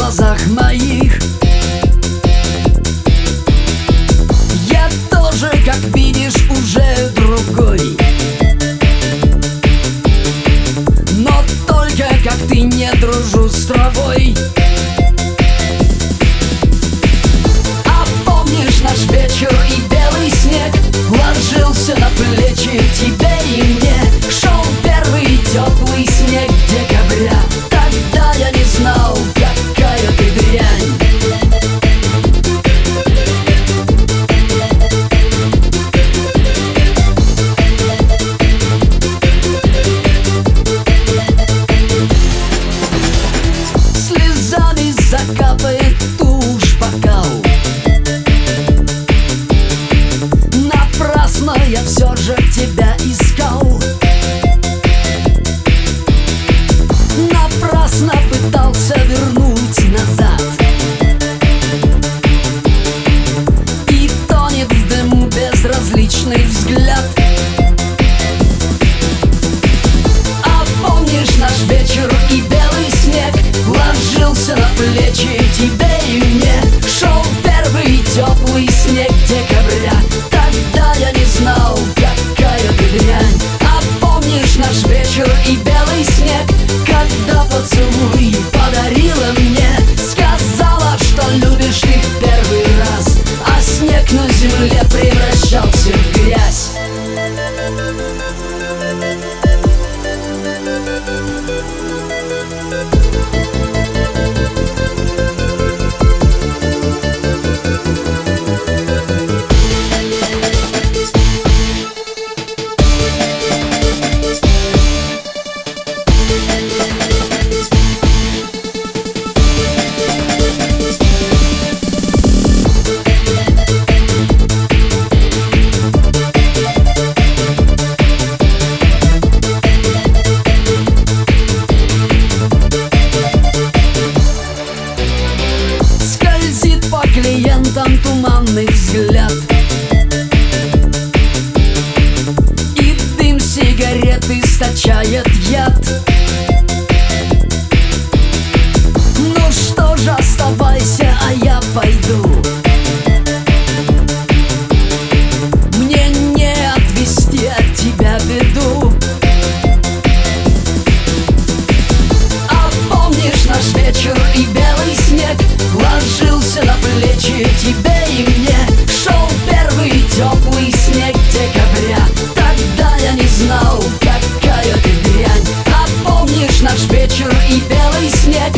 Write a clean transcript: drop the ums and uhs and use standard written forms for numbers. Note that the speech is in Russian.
глазах моих. Я тоже, как видишь, уже другой, но только как ты не дружу с травой. А помнишь наш вечер и белый снег ложился на плечи тебе и мне? Шел первый теплый снег декабря. Тогда я не знал, какая ты дрянь. Слезами закапает тушь бокал. Напрасно я все же тебя искал. Напрасно пытался вернуть назад. И тонет в дыму безразличный взгляд. А помнишь наш вечер и белый снег ложился на плечи тебе и мне? Шел первый теплый снег декабря. Тогда я не знал, какая ты дрянь. А помнишь наш вечер и белый снег, когда поцелуй подарила мне? Сказала, что любишь ты в первый раз, а снег на земле превращался в грязь. Клиентам туманный взгляд, и дым сигареты источает яд. Ну что же, оставайся, а я пойду. Мне не отвести от тебя беду. А помнишь наш вечер и белый снег ложился на плечи тебе и мне? Шел первый теплый снег декабря. Тогда я не знал, какая ты дрянь. А помнишь наш вечер и белый снег,